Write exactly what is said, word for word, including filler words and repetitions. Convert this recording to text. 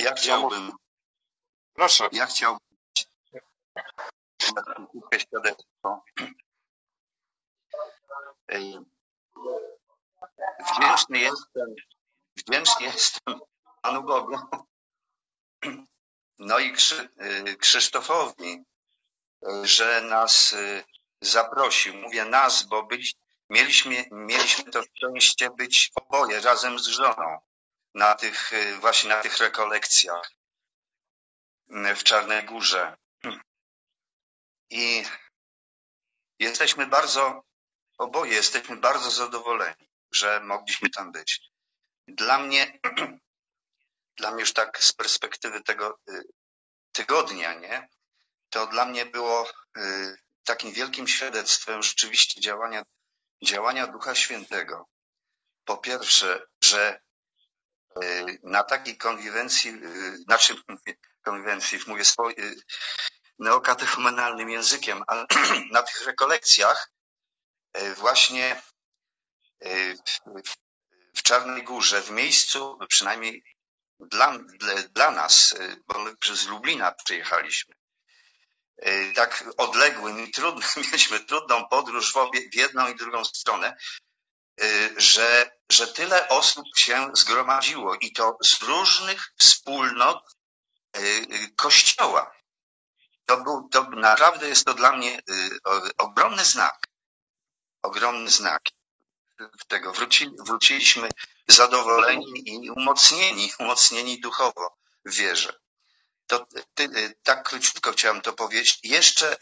ja chciałbym, Proszę. ja chciałbym krótkie świadectwo. Wdzięczny jestem, wdzięczny jestem Panu Bogu, no i Krzy, Krzysztofowi, że nas zaprosił. Mówię nas, bo byli, mieliśmy, mieliśmy to szczęście być oboje razem z żoną na tych właśnie na tych rekolekcjach w Czarnej Górze. I jesteśmy bardzo, oboje jesteśmy bardzo zadowoleni, że mogliśmy tam być. Dla mnie, dla mnie już tak z perspektywy tego tygodnia, nie? To dla mnie było takim wielkim świadectwem rzeczywiście działania, działania Ducha Świętego. Po pierwsze, że na takiej konwiwencji, znaczy konwiwencji, mówię swoim neokatechumenalnym językiem, ale na tych rekolekcjach właśnie w Czarnej Górze, w miejscu, przynajmniej dla, dla, dla nas, bo my z Lublina przyjechaliśmy, tak odległym i trudnym, mieliśmy trudną podróż w, obie, w jedną i drugą stronę, że, że tyle osób się zgromadziło i to z różnych wspólnot Kościoła. To był, to naprawdę jest to dla mnie ogromny znak. Ogromny znak. Tego wróci, wróciliśmy zadowoleni i umocnieni, umocnieni duchowo w wierze. To ty, tak króciutko chciałem to powiedzieć. Jeszcze